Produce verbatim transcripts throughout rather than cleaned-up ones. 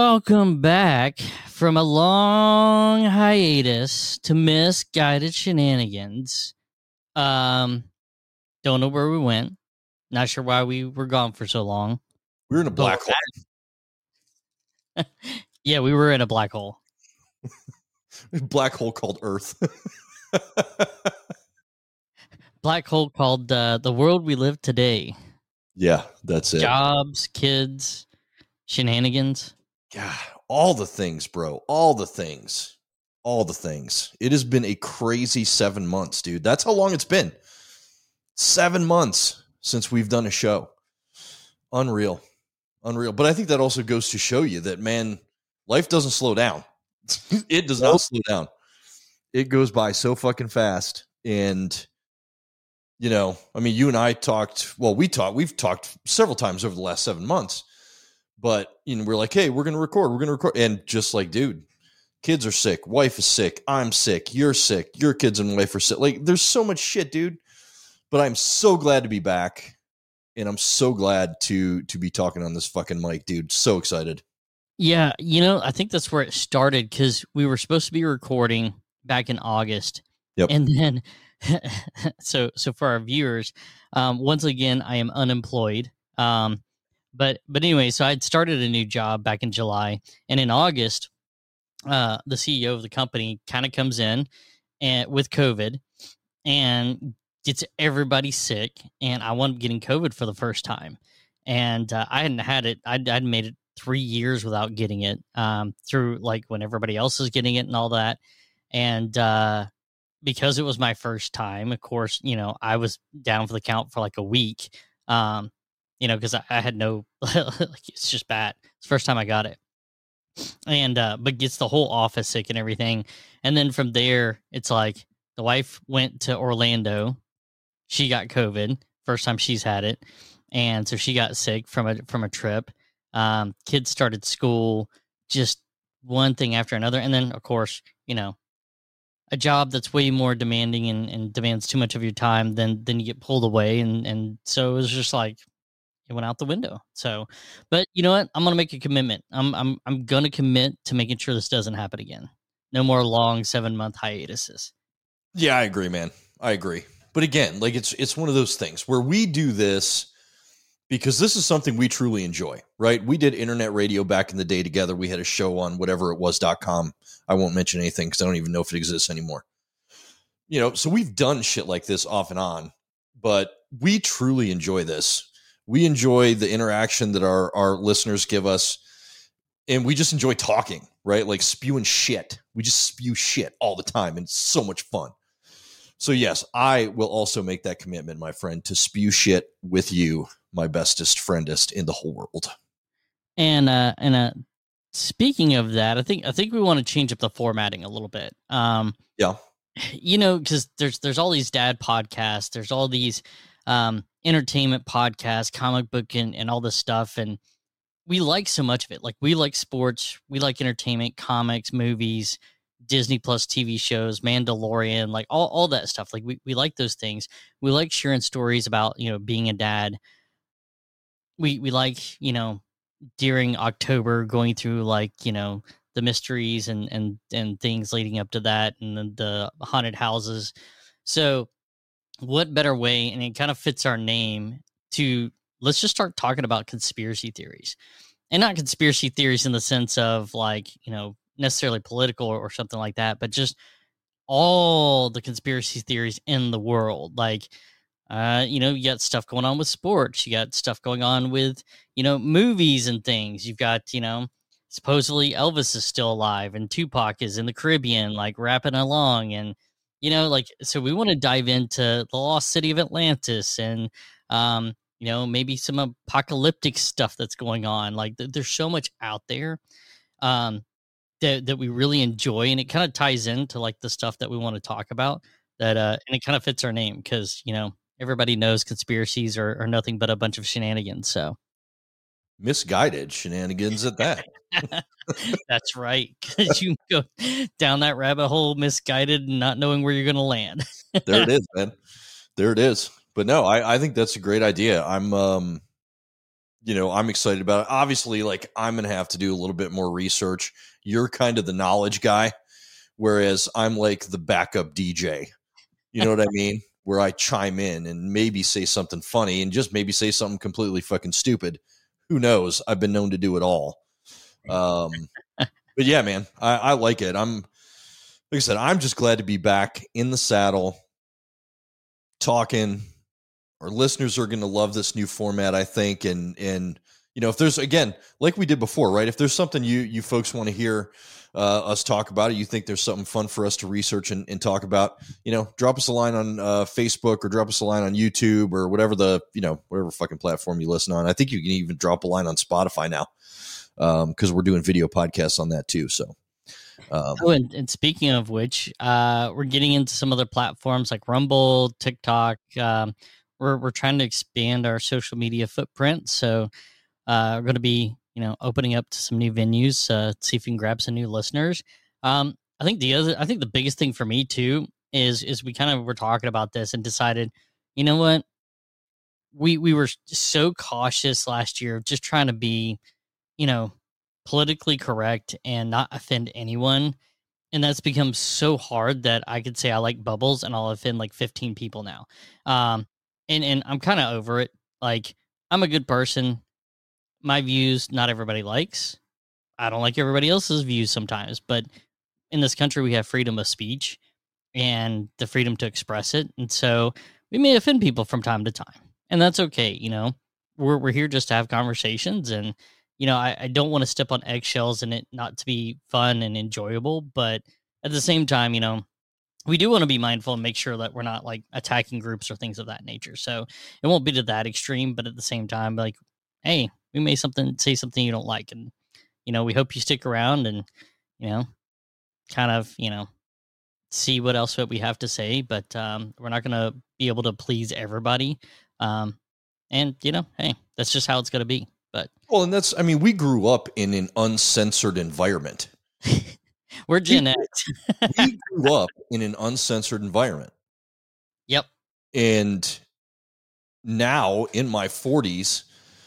Welcome back from a long hiatus to Misguided Shenanigans. Um, don't know where we went. Not sure why we were gone for so long. We were in a black hole. Yeah, we were in a black hole. A black hole called Earth. Black hole called uh, the world we live today. Yeah, that's it. Jobs, kids, shenanigans. Yeah, all the things, bro. All the things. All the things. It has been a crazy seven months, dude. That's how long it's been. Seven months since we've done a show. Unreal. Unreal. But I think that also goes to show you that, man, life doesn't slow down. It does not slow down. It goes by so fucking fast. And, you know, I mean, you and I talked, well, we talked, we've talked several times over the last seven months. But, you know, we're like, hey, we're going to record. We're going to record. And just like, dude, kids are sick. Wife is sick. I'm sick. You're sick. Your kids and wife are sick. Like, there's so much shit, dude. But I'm so glad to be back. And I'm so glad to to be talking on this fucking mic, dude. So excited. Yeah, you know, I think that's where it started because we were supposed to be recording back in August. Yep. And then, so so for our viewers, um, once again, I am unemployed. Um, but but anyway, so I'd started a new job back in July, and in August, uh, the C E O of the company kind of comes in and with COVID and gets everybody sick, and I wound up getting COVID for the first time, and uh, I hadn't had it. I'd, I'd made it three years without getting it um, through like when everybody else is getting it and all that. And uh, because it was my first time, of course, you know, I was down for the count for like a week, um, you know, because I, I had no, like, it's just bad. It's the first time I got it. And, uh, but gets the whole office sick and everything. And then from there, it's like the wife went to Orlando. She got COVID, first time she's had it. And so she got sick from a, from a trip. Um, kids started school, just one thing after another. And then, of course, you know, a job that's way more demanding and, and demands too much of your time, then then you get pulled away. And, and so it was just like, it went out the window. So, but you know what? I'm going to make a commitment. I'm, I'm, I'm going to commit to making sure this doesn't happen again. No more long seven month hiatuses. Yeah, I agree, man. I agree. But again, like it's, it's one of those things where we do this because this is something we truly enjoy, right? We did internet radio back in the day together. We had a show on whatever it was dot com. I won't mention anything because I don't even know if it exists anymore. You know, so we've done shit like this off and on, but we truly enjoy this. We enjoy the interaction that our, our listeners give us, and we just enjoy talking, right? Like spewing shit. We just spew shit all the time, and it's so much fun. So yes, I will also make that commitment, my friend, to spew shit with you, my bestest friendest in the whole world. And uh, and uh, speaking of that, I think I think we want to change up the formatting a little bit. Um, yeah, you know, because there's there's all these dad podcasts, there's all these um, entertainment podcasts, comic book, and, and all this stuff, and we like so much of it. Like we like sports, we like entertainment, comics, movies, Disney Plus T V shows, Mandalorian, like all, all that stuff. Like we, we like those things. We like sharing stories about, you know, being a dad. We, we like, you know, during October going through like, you know, the mysteries and, and, and things leading up to that and the, the haunted houses. So what better way, and it kind of fits our name, to let's just start talking about conspiracy theories, and not conspiracy theories in the sense of like, you know, necessarily political or, or something like that, but just all the conspiracy theories in the world. Like, uh, you know, you got stuff going on with sports. You got stuff going on with, you know, movies and things. You've got, you know, supposedly Elvis is still alive and Tupac is in the Caribbean, like rapping along. And, you know, like, so we want to dive into the lost city of Atlantis and, um, you know, maybe some apocalyptic stuff that's going on. Like th- there's so much out there. Um, that, that we really enjoy, and it kind of ties into like the stuff that we want to talk about, that uh and it kind of fits our name because, you know, everybody knows conspiracies are, are nothing but a bunch of shenanigans. So misguided shenanigans at that. That's right, because you go down that rabbit hole misguided and not knowing where you're gonna land. There it is, man. There it is. But no, I, I think that's a great idea. I'm um you know, I'm excited about it. Obviously, like I'm going to have to do a little bit more research. You're kind of the knowledge guy, whereas I'm like the backup D J. You know what I mean? Where I chime in and maybe say something funny and just maybe say something completely fucking stupid. Who knows? I've been known to do it all. Um, but yeah, man, I, I like it. I'm, like I said, I'm just glad to be back in the saddle talking. Our listeners are going to love this new format, I think. And, and, you know, if there's, again, like we did before, right? If there's something you, you folks want to hear uh, us talk about it, you think there's something fun for us to research and, and talk about, you know, drop us a line on uh, Facebook or drop us a line on YouTube or whatever the, you know, whatever fucking platform you listen on. I think you can even drop a line on Spotify now because um, we're doing video podcasts on that too. So, um, oh, and, and speaking of which, uh, we're getting into some other platforms like Rumble, TikTok. Um, we're we're trying to expand our social media footprint, so uh, we're going to be, you know, opening up to some new venues, uh, see if we can grab some new listeners. Um, I think the other, I think the biggest thing for me too is is we kind of were talking about this and decided, you know what, we we were so cautious last year, just trying to be, you know, politically correct and not offend anyone. And that's become so hard that I could say I like Bubbles and I'll offend like fifteen people now. Um, and, and I'm kind of over it. Like, I'm a good person. My views, not everybody likes. I don't like everybody else's views sometimes, but in this country, we have freedom of speech and the freedom to express it. And so we may offend people from time to time, and that's okay. You know, we're, we're here just to have conversations, and, you know, I, I don't want to step on eggshells and it not to be fun and enjoyable, but at the same time, you know, we do want to be mindful and make sure that we're not like attacking groups or things of that nature. So it won't be to that extreme, but at the same time, like, hey, we may something say something you don't like, and, you know, we hope you stick around and, you know, kind of, you know, see what else that we have to say. But um, we're not going to be able to please everybody. Um, and, you know, hey, that's just how it's going to be. But well, and that's, I mean, we grew up in an uncensored environment. We're Gen X. We grew up in an uncensored environment. Yep. And now in my forties,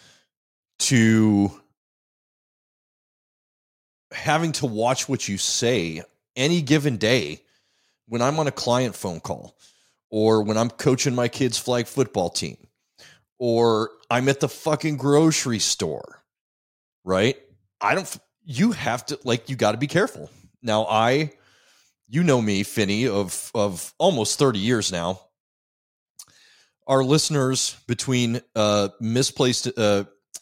to having to watch what you say any given day when I'm on a client phone call or when I'm coaching my kids' flag football team or I'm at the fucking grocery store, right? I don't, you have to, like, you got to be careful. Now, I, you know me, Finney, of, of almost thirty years now. Our listeners between uh, misplaced, uh,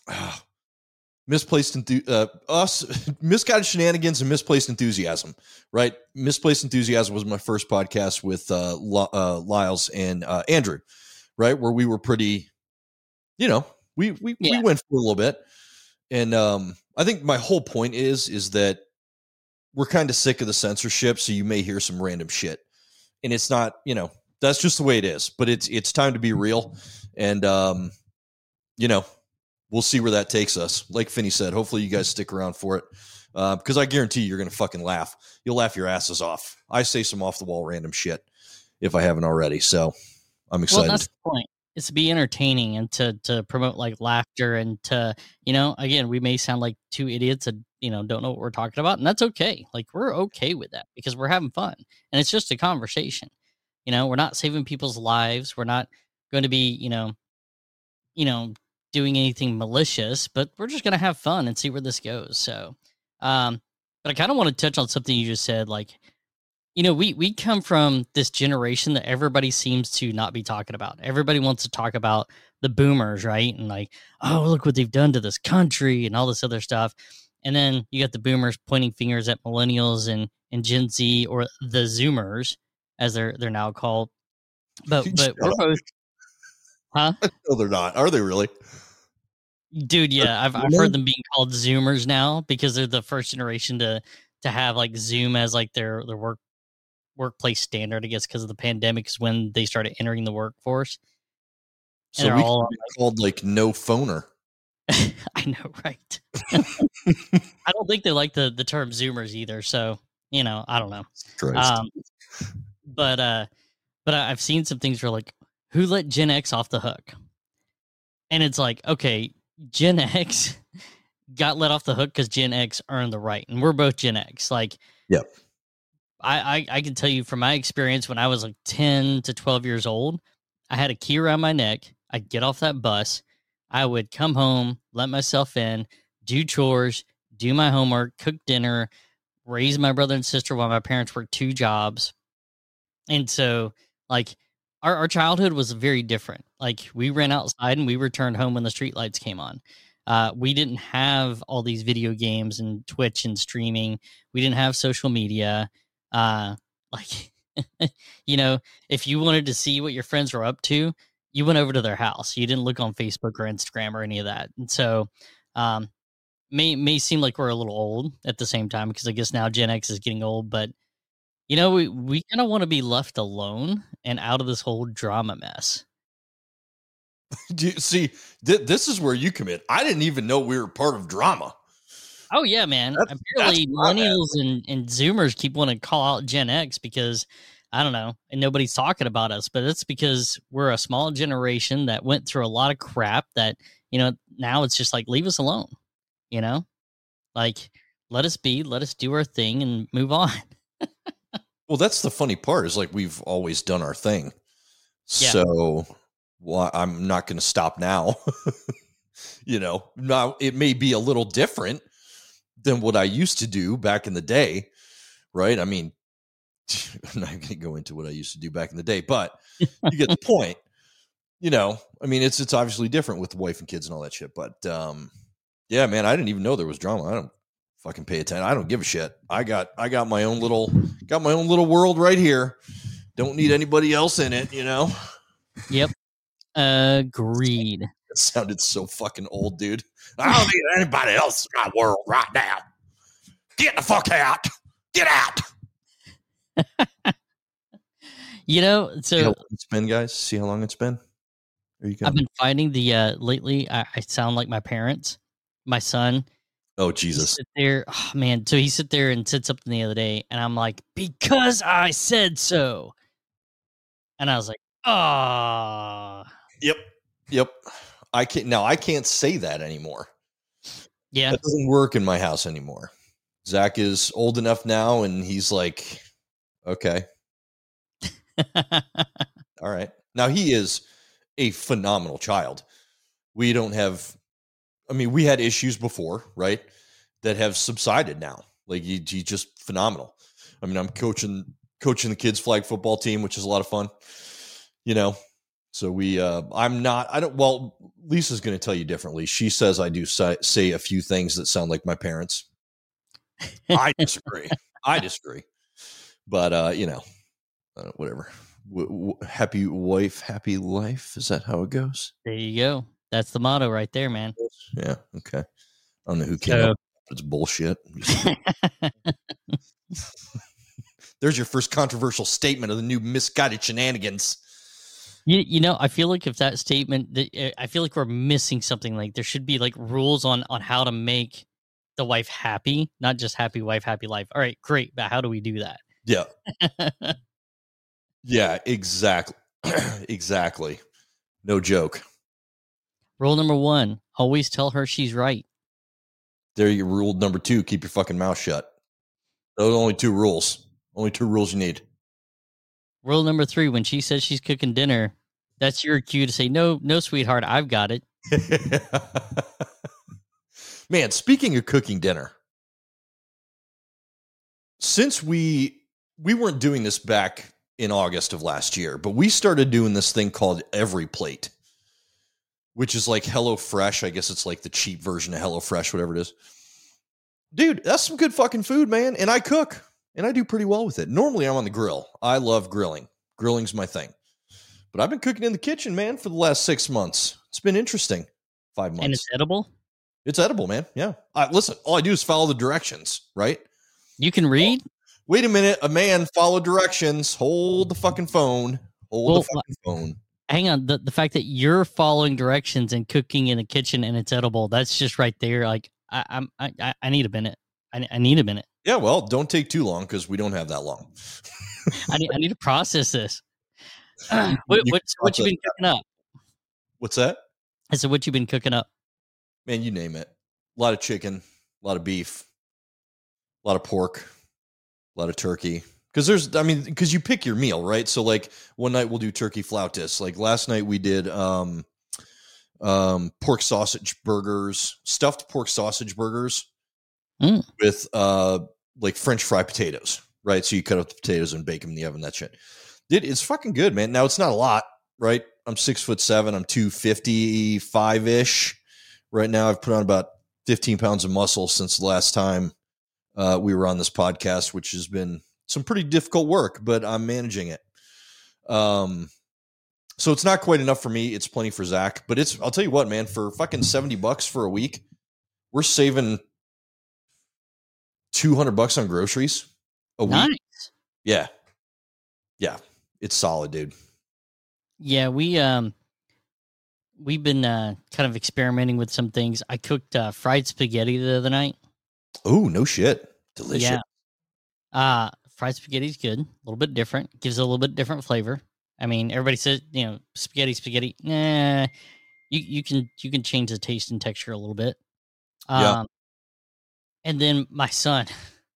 misplaced, enthu- uh, us, misguided shenanigans and misplaced enthusiasm, right? Misplaced enthusiasm was my first podcast with uh, L- uh, Lyles and uh, Andrew, right? Where we were pretty, you know, we we yeah. we went for a little bit, and um, I think my whole point is is that we're kind of sick of the censorship, so you may hear some random shit, and it's not, you know, that's just the way it is. But it's it's time to be real, and um, you know, we'll see where that takes us. Like Finney said, hopefully you guys stick around for it, uh, because I guarantee you're gonna fucking laugh. You'll laugh your asses off. I say some off the wall random shit if I haven't already, so I'm excited. Well, that's the point. It's to be entertaining and to to promote like laughter and to, you know, again, we may sound like two idiots that, you know, don't know what we're talking about, and that's okay. Like, we're okay with that because we're having fun and it's just a conversation. You know, we're not saving people's lives. We're not going to be, you know, you know, doing anything malicious, but we're just going to have fun and see where this goes. So, um, but I kind of want to touch on something you just said, like, you know, we we come from this generation that everybody seems to not be talking about. Everybody wants to talk about the boomers, right? And like, oh, look what they've done to this country and all this other stuff. And then you got the boomers pointing fingers at millennials and, and Gen Z, or the Zoomers, as they're they're now called. But but we're both, huh? No, they're not. Are they really? Dude, yeah, I've I've heard them being called Zoomers now because they're the first generation to to have like Zoom as like their their work. workplace standard, I guess, because of the pandemic is when they started entering the workforce. And so we all be like, called like no phoner. I know, right? I don't think they like the the term Zoomers either. So, you know, I don't know. Um, but uh, but I've seen some things where like, who let Gen X off the hook? And it's like, okay, Gen X got let off the hook because Gen X earned the right, and we're both Gen X. Like, Yep. I, I I can tell you from my experience when I was like ten to twelve years old, I had a key around my neck. I'd get off that bus. I would come home, let myself in, do chores, do my homework, cook dinner, raise my brother and sister while my parents worked two jobs. And so, like, our, our childhood was very different. Like, we ran outside and we returned home when the street lights came on. Uh, we didn't have all these video games and Twitch and streaming. We didn't have social media. Uh, like, you know, if you wanted to see what your friends were up to, you went over to their house. You didn't look on Facebook or Instagram or any of that. And so, um, may may seem like we're a little old at the same time because I guess now Gen X is getting old, but you know, we we kind of want to be left alone and out of this whole drama mess. Do you see? Th- this is where you commit. I didn't even know we were part of drama. Oh yeah, man. That's, Apparently, that's where I'm at. millennials and, and Zoomers keep wanting to call out Gen X because I don't know, and nobody's talking about us. But it's because we're a small generation that went through a lot of crap. That you know, now it's just like leave us alone. You know, like let us be, let us do our thing, and move on. Well, that's the funny part is like we've always done our thing. Yeah. So well, I'm not going to stop now. You know, now it may be a little different than what I used to do back in the day, right? I mean, I'm not going to go into what I used to do back in the day, but you get the point. You know, I mean, it's it's obviously different with the wife and kids and all that shit. But um, yeah, man, I didn't even know there was drama. I don't fucking pay attention. I don't give a shit. I got I got my own little got my own little world right here. Don't need anybody else in it. You know. Yep. Agreed. It sounded so fucking old, dude. I don't need anybody else in my world right now. Get the fuck out. Get out. You know, See how so long it's been, guys. See how long it's been. There you go. I've been finding the uh lately. I, I sound like my parents. My son. Oh He Jesus. sit there, oh, man. So he sit there and said something the other day, and I'm like, because I said so. And I was like, oh, Yep. Yep. I can't now. I can't say that anymore. yeah. That doesn't work in my house anymore. Zach is old enough now, and he's like, okay, all right. Now he is a phenomenal child. We don't have. I mean, we had issues before, right? That have subsided now. Like he, he's just phenomenal. I mean, I'm coaching coaching the kids' flag football team, which is a lot of fun. You know, so we. Uh, I'm not. I don't. Well, Lisa's going to tell you differently. She says I do say, say a few things that sound like my parents. I disagree. I disagree. But uh, you know, uh, whatever. W- w- happy wife, happy life. Is that how it goes? There you go. That's the motto right there, man. Yeah. Okay. I don't know who came So, up. It's bullshit. There's your first controversial statement of the new misguided shenanigans. you, you know, I feel like if that statement, that- uh, I feel like we're missing something. Like there should be like rules on on how to make the wife happy, not just happy wife, happy life. All right, great, but how do we do that? Yeah. Yeah, exactly. Exactly. No joke. Rule number one: always tell her she's right. There you rule number two, keep your fucking mouth shut. Those are only two rules. Only two rules you need. Rule number three: when she says she's cooking dinner, that's your cue to say, "No, no, sweetheart, I've got it." Man, speaking of cooking dinner, since we we weren't doing this back in August of last year, but we started doing this thing called Every Plate, which is like HelloFresh. I guess it's like the cheap version of HelloFresh, whatever it is. Dude, that's some good fucking food, man. And I cook, and I do pretty well with it. Normally, I'm on the grill. I love grilling. Grilling's my thing. But I've been cooking in the kitchen, man, for the last six months. It's been interesting. Five months. And it's edible. It's edible, man. Yeah. I, listen, all I do is follow the directions, right? You can read. Wait a minute. A man, follow directions. Hold the fucking phone. Hold Well, the fucking phone. Hang on. The the fact that you're following directions and cooking in the kitchen and it's edible, that's just right there. Like I, I'm, I, I need a minute. I, I need a minute. Yeah, well, don't take too long because we don't have that long. I need, I need to process this. what, You what's what you been process cooking up? What's that? I said, what you been cooking up? Man, you name it. A lot of chicken, a lot of beef, a lot of pork, a lot of turkey. Because there's, I mean, because you pick your meal, right? So like one night we'll do turkey flautas. Like last night we did um, um, pork sausage burgers, stuffed pork sausage burgers Mm. with uh, like French fry potatoes, right? So you cut up the potatoes and bake them in the oven. That shit, dude, it's fucking good, man. Now it's not a lot, right? I'm six foot seven. I'm two fifty five ish right now. I've put on about fifteen pounds of muscle since the last time uh, we were on this podcast, which has been some pretty difficult work, but I'm managing it. Um, so it's not quite enough for me. It's plenty for Zach, but it's, I'll tell you what, man, for fucking seventy bucks for a week, we're saving two hundred bucks on groceries a week. Nice. Yeah. Yeah. It's solid, dude. Yeah, we um we've been uh, kind of experimenting with some things. I cooked uh, fried spaghetti the other night. Oh, no shit. Delicious. Yeah. Uh fried spaghetti's good. A little bit different. Gives it a little bit different flavor. I mean, everybody says, you know, spaghetti, spaghetti. Nah, you you can you can change the taste and texture a little bit. Um, Yeah. And then my son,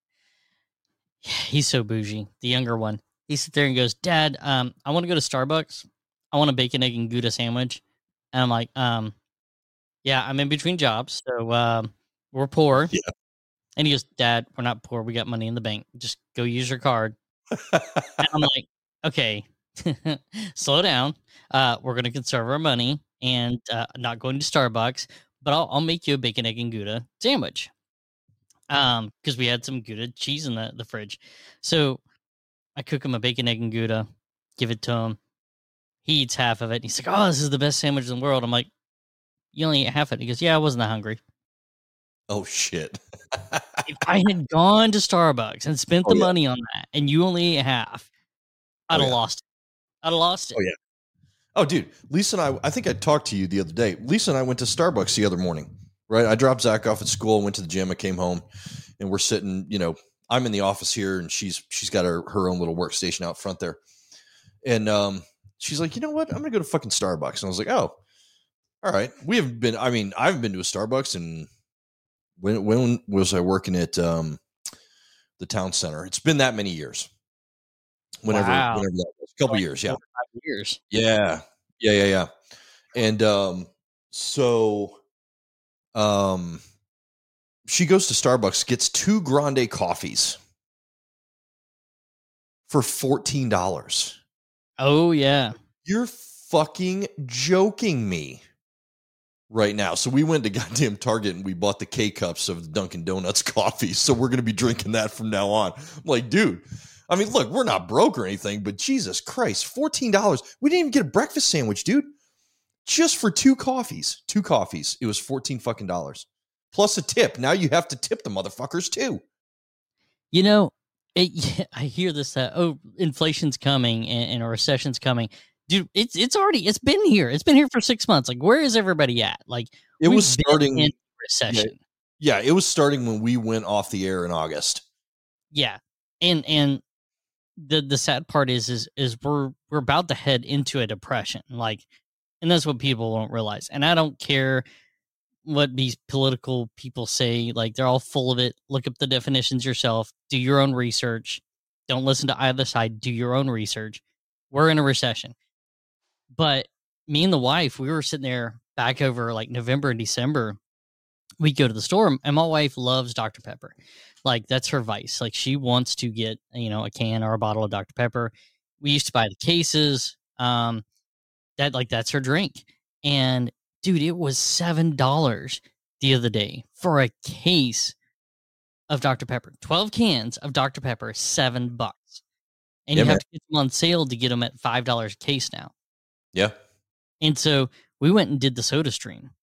he's so bougie. The younger one, he sits there and goes, "Dad, um, I want to go to Starbucks. I want a bacon, egg, and Gouda sandwich." And I'm like, um, "Yeah, I'm in between jobs, so um, we're poor." Yeah. And he goes, "Dad, we're not poor. We got money in the bank. Just go use your card." And I'm like, "Okay, slow down. Uh, we're gonna conserve our money and uh, not going to Starbucks, but I'll, I'll make you a bacon, egg, and Gouda sandwich." Um, because we had some Gouda cheese in the, the fridge. So I cook him a bacon, egg, and Gouda, give it to him. He eats half of it. And he's like, "Oh, this is the best sandwich in the world." I'm like, "You only ate half of it." He goes, "Yeah, I wasn't that hungry." Oh, shit. If I had gone to Starbucks and spent Oh, the yeah. money on that and you only ate half, I'd Oh, have yeah. lost it. I'd have lost it. Oh, yeah. Oh, dude, Lisa and I, I think I talked to you the other day. Lisa and I went to Starbucks the other morning, right? I dropped Zach off at school, went to the gym, I came home, and we're sitting, you know, I'm in the office here, and she's she's got her, her own little workstation out front there. And um, she's like, "You know what? I'm going to go to fucking Starbucks." And I was like, "Oh, all right." We haven't been, I mean, I haven't been to a Starbucks, and when, when was I working at um, the town center? It's been that many years. Whenever, Wow. whenever that was. A couple Like years, yeah. four or five years. Yeah. Yeah, yeah, yeah. And um, so um, she goes to Starbucks, gets two grande coffees for fourteen dollars. Oh, yeah. You're fucking joking me right now. So we went to goddamn Target and we bought the K-Cups of the Dunkin' Donuts coffee. So we're going to be drinking that from now on. I'm like, dude, I mean, look, we're not broke or anything, but Jesus Christ, fourteen dollars. We didn't even get a breakfast sandwich, dude. Just for two coffees, two coffees, it was fourteen fucking dollars plus a tip. Now you have to tip the motherfuckers too. You know, it, I hear this, uh, oh, inflation's coming and, and a recession's coming. Dude, it's it's already, it's been here. It's been here for six months. Like, where is everybody at? Like, It we've was been starting in recession. Yeah, it was starting when we went off the air in August. Yeah. And and the the sad part is is is we're we're about to head into a depression. Like, and that's what people don't realize. And I don't care what these political people say. Like, they're all full of it. Look up the definitions yourself. Do your own research. Don't listen to either side. Do your own research. We're in a recession. But me and the wife, we were sitting there back over like November and December. We'd go to the store, and my wife loves Doctor Pepper. Like, that's her vice. Like, she wants to get, you know, a can or a bottle of Doctor Pepper. We used to buy the cases. Um, that like that's her drink. And dude, it was seven dollars the other day for a case of Doctor Pepper. Twelve cans of Doctor Pepper, seven bucks. And Yeah, you man. have to get them on sale to get them at five dollars a case now. Yeah. And so we went and did the Soda Stream.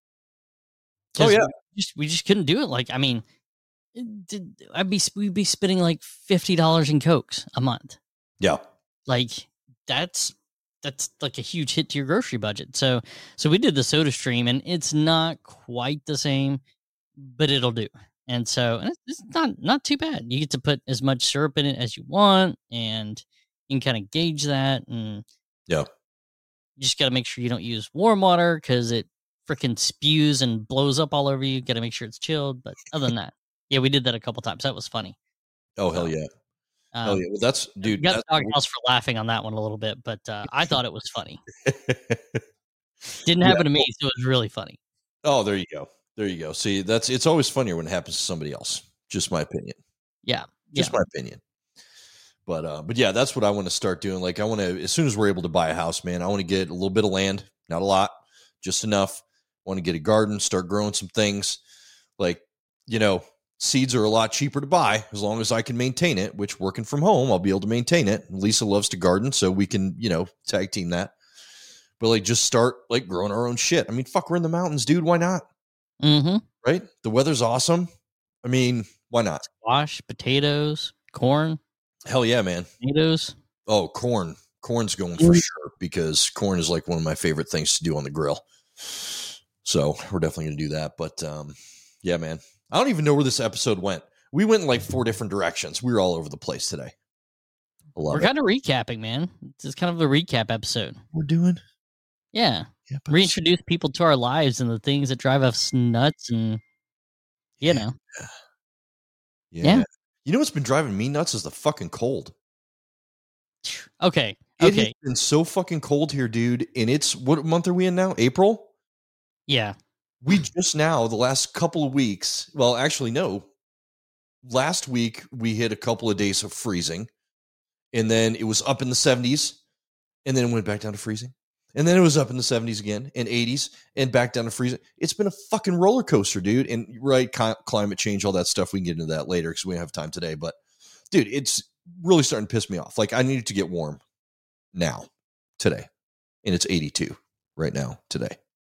Oh, 'Cause yeah. we just, we just couldn't do it. Like, I mean, it did, I'd be we'd be spending like fifty dollars in Cokes a month. Yeah. Like, that's that's like a huge hit to your grocery budget. So so we did the Soda Stream, and it's not quite the same, but it'll do. And so and it's, it's not not too bad. You get to put as much syrup in it as you want, and you can kind of gauge that. And Yeah. you just got to make sure you don't use warm water because it freaking spews and blows up all over you. Got to make sure it's chilled. But other than that, yeah, we did that a couple times. That was funny. Oh, So, hell yeah. um, hell yeah. Well, that's, dude. got That's, the doghouse for laughing on that one a little bit, but uh, I thought it was funny. Didn't happen yeah. to me, so it was really funny. Oh, there you go. There you go. See, that's, it's always funnier when it happens to somebody else. Just my opinion. Yeah. Just yeah. my opinion. But, uh, but yeah, that's what I want to start doing. Like, I want to, as soon as we're able to buy a house, man, I want to get a little bit of land, not a lot, just enough. I want to get a garden, start growing some things. Like, you know, seeds are a lot cheaper to buy as long as I can maintain it, which working from home, I'll be able to maintain it. Lisa loves to garden, so we can, you know, tag team that. But like, just start like growing our own shit. I mean, fuck, we're in the mountains, dude. Why not? Mm-hmm. Right? The weather's awesome. I mean, why not? Squash, potatoes, corn. Hell yeah, man. Tomatoes. Oh, corn. Corn's going for sure because corn is like one of my favorite things to do on the grill. So we're definitely going to do that. But um, yeah, man, I don't even know where this episode went. We went in like four different directions. We were all over the place today. I love We're it. kind of recapping, man. It's kind of a recap episode. We're doing. Yeah. Yep. Reintroduce people to our lives and the things that drive us nuts and, you know. Yeah. Yeah. You know what's been driving me nuts is the fucking cold. Okay. It Okay. has been so fucking cold here, dude. And it's, what month are we in now? April? Yeah. We just now, the last couple of weeks, well, actually, no. Last week, we hit a couple of days of freezing. And then it was up in the seventies. And then it went back down to freezing. And then it was up in the seventies again and eighties and back down to freezing. It's been a fucking roller coaster, dude. And right, climate change, all that stuff. We can get into that later because we don't have time today. But, dude, it's really starting to piss me off. Like, I need it to get warm now, today. And it's eighty-two right now, today.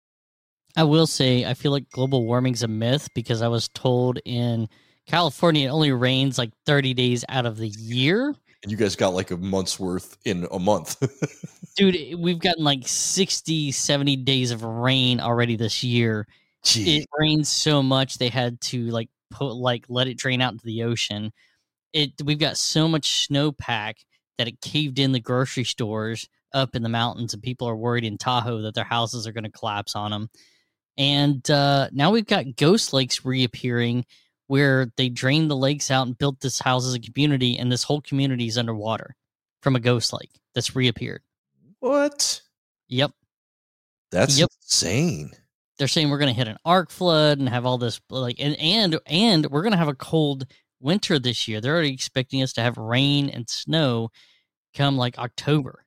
I will say, I feel like global warming's a myth because I was told in California it only rains like thirty days out of the year. And you guys got like a month's worth in a month. Dude, we've gotten like sixty, seventy days of rain already this year. Gee. It rains so much they had to like put like let it drain out into the ocean. It we've got so much snowpack that it caved in the grocery stores up in the mountains, and people are worried in Tahoe that their houses are going to collapse on them. And uh, now we've got ghost lakes reappearing where they drained the lakes out and built this house as a community, and this whole community is underwater from a ghost lake that's reappeared. What? Yep. That's yep. insane. They're saying we're going to hit an arc flood and have all this like, and and and we're going to have a cold winter this year. They're already expecting us to have rain and snow come like October.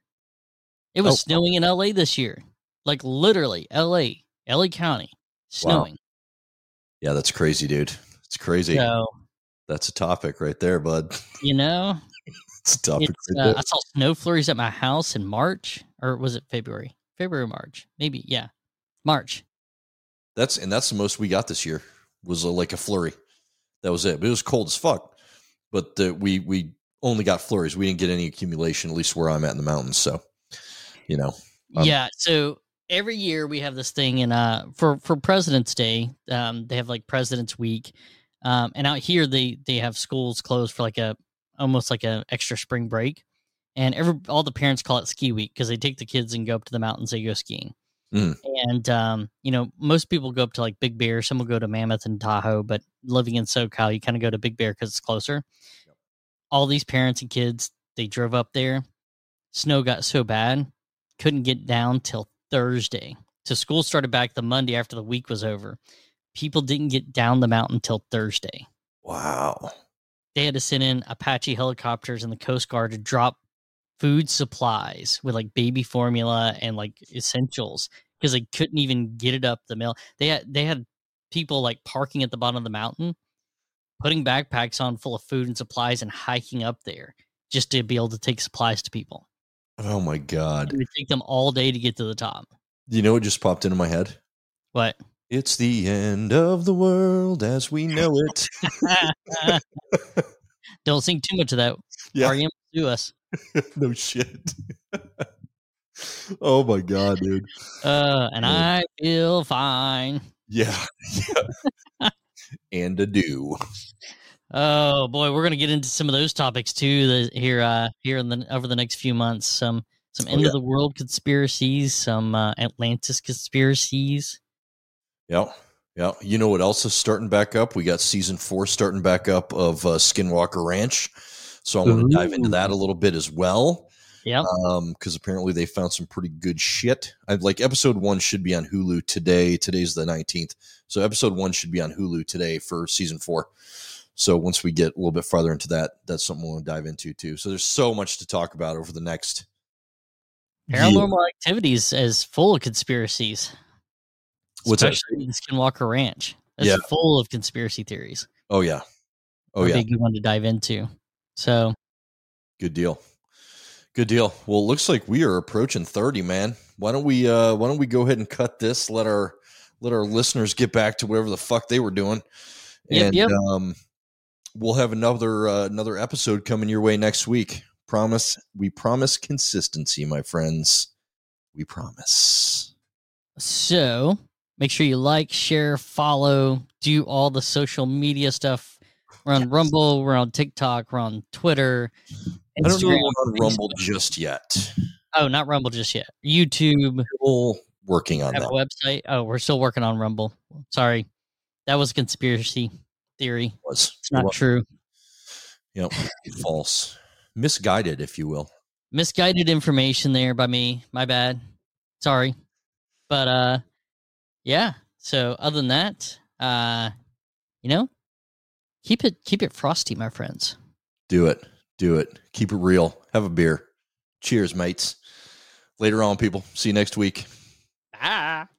It was oh. snowing in L A this year, like literally L A, L A County, snowing. Wow. Yeah, that's crazy, dude. It's crazy. So, that's a topic right there, bud. You know, it's a topic. It's, right uh, there. I saw snow flurries at my house in March, or was it February? February, March, maybe. Yeah, March. That's and that's the most we got this year was a, like a flurry. That was it. But it was cold as fuck. But the, we we only got flurries. We didn't get any accumulation, at least where I'm at in the mountains. So, you know. Um, yeah. So every year we have this thing, and uh, for for President's Day, um, they have like President's Week, um, and out here they they have schools closed for like a almost like a extra spring break, and every all the parents call it Ski Week because they take the kids and go up to the mountains. They go skiing. Mm. And, um, you know, most people go up to like Big Bear. Some will go to Mammoth and Tahoe, but living in SoCal, you kind of go to Big Bear because it's closer. Yep. All these parents and kids, they drove up there. Snow got so bad, couldn't get down till Thursday. So school started back the Monday after the week was over. People didn't get down the mountain till Thursday. Wow. They had to send in Apache helicopters and the Coast Guard to drop food supplies with like baby formula and like essentials because they couldn't even get it up the mill. They had they had people like parking at the bottom of the mountain, putting backpacks on full of food and supplies and hiking up there just to be able to take supplies to people. Oh my God. It would take them all day to get to the top. You know what just popped into my head? What? It's the end of the world as we know it. Don't sing too much of that. Yeah. R E M do us. No shit. Oh my God, dude. Uh, and yeah. I feel fine. Yeah. Yeah. And a do. Oh boy, we're gonna get into some of those topics too. The, here, uh, here in the over the next few months, some some oh, end yeah. of the world conspiracies, some uh, Atlantis conspiracies. Yeah. Yeah. You know what else is starting back up? We got season four starting back up of uh, Skinwalker Ranch. So I want to dive into that a little bit as well. Yep. Um, because apparently they found some pretty good shit. I like episode one should be on Hulu today. Today's the nineteenth. So episode one should be on Hulu today for season four. So once we get a little bit farther into that, that's something we'll dive into too. So there's so much to talk about over the next Paranormal year. Activities is full of conspiracies. What's that? Especially the Skinwalker Ranch. It's Yeah. full of conspiracy theories. Oh yeah. Oh That'd yeah. be a good one to dive into. So good deal. Good deal. Well, it looks like we are approaching thirty, man. Why don't we uh why don't we go ahead and cut this? Let our let our listeners get back to whatever the fuck they were doing. Yep, and yep. um we'll have another uh, another episode coming your way next week. Promise. We promise consistency, my friends. We promise. So make sure you like, share, follow, do all the social media stuff. We're on yes. Rumble, we're on TikTok, we're on Twitter. Instagram, I don't know we're on Rumble just yet. Oh, not Rumble just yet. YouTube. Still working on have that. A website. Oh, we're still working on Rumble. Sorry. That was a conspiracy theory. It was. It's not it was. true. Yep. False. Misguided, if you will. Misguided information there by me. My bad. Sorry. But uh yeah. So other than that, uh you know, keep it keep it frosty, my friends. Do it. Do it. Keep it real. Have a beer. Cheers, mates. Later on, people. See you next week. Bye.